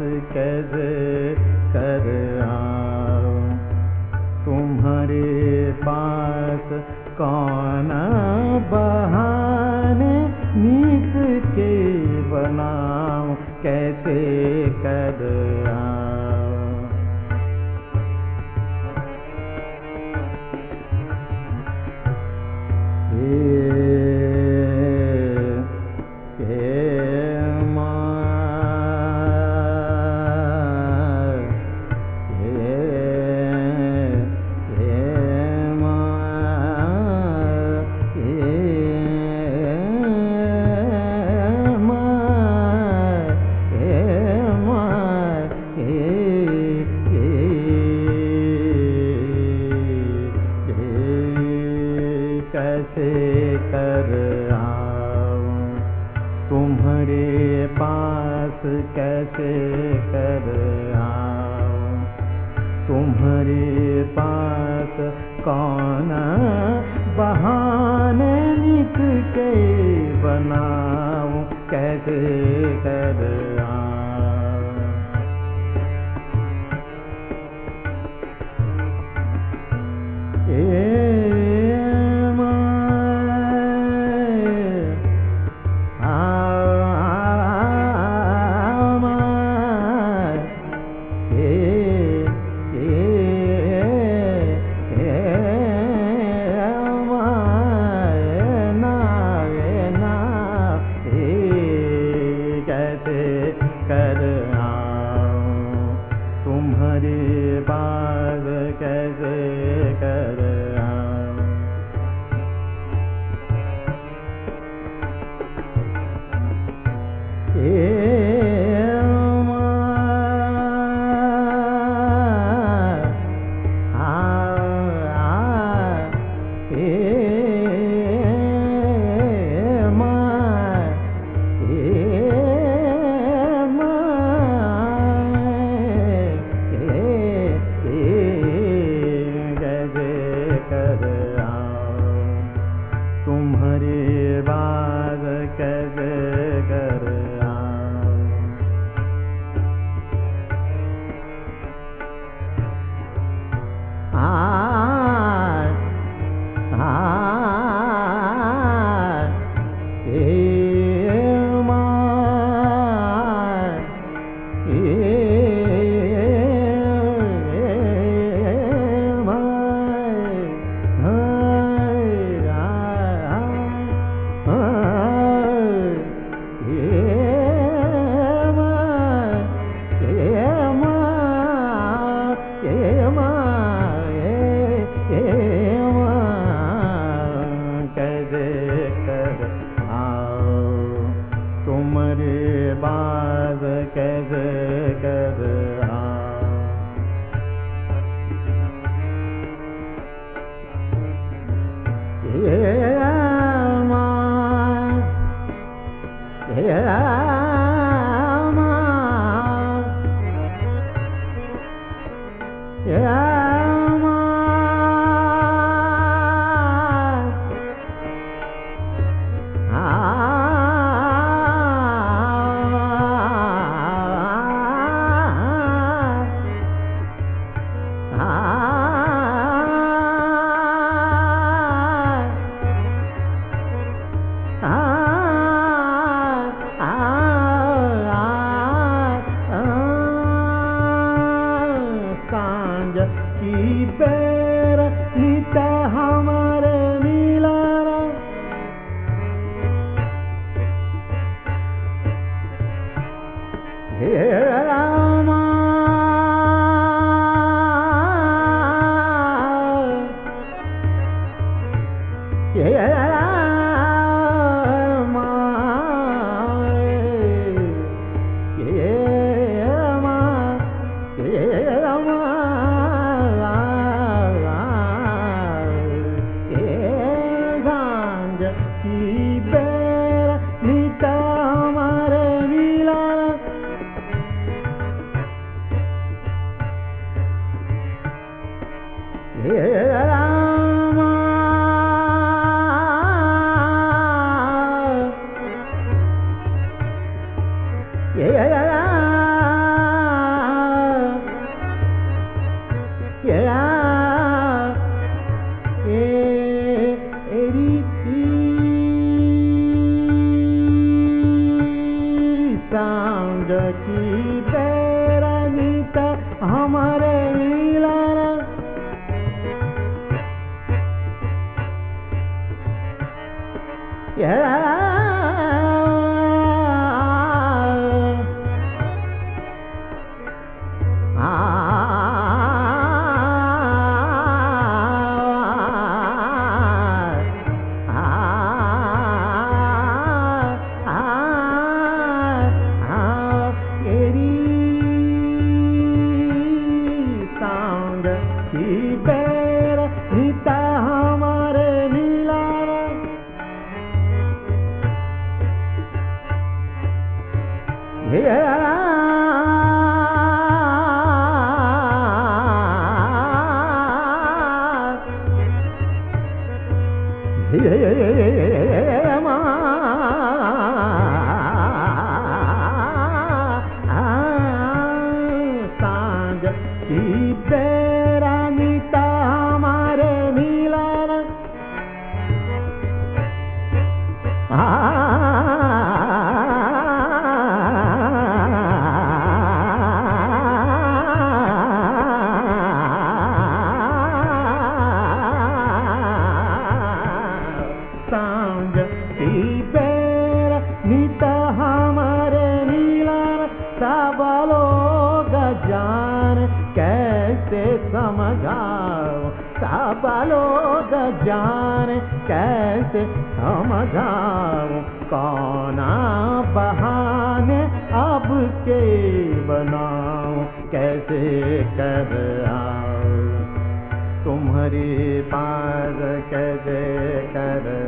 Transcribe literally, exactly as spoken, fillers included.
कैसे कर आऊं, तुम्हारे पास कौन बहाने नीत के बनाऊं, कैसे कर आऊं। कैसे कर आऊं, तुम्हारे पास कैसे कर आऊं, तुम्हारे पास कौन बहाने नित के बनाऊं, कैसे कर आऊं। ए कर आऊं, तुम्हारे पास कैसे कर आऊं। ए तुम्हारे बाद कैसे कर आऊं। आ आ ए मां ए तुम्हारे बाद कैसे कर आऊं। ये मां ये मां ये की पैर नीता हमारे नीलारा, हे रामा हे रामा हे रामा हे रामा की पैर नीता हमारे नीलारा, हे रामा हे रामा समझाओ सब लोग जाने कैसे समझाओ कौना बहाने अब के बनाओ कैसे कर आओ तुम्हारी पार कैसे कर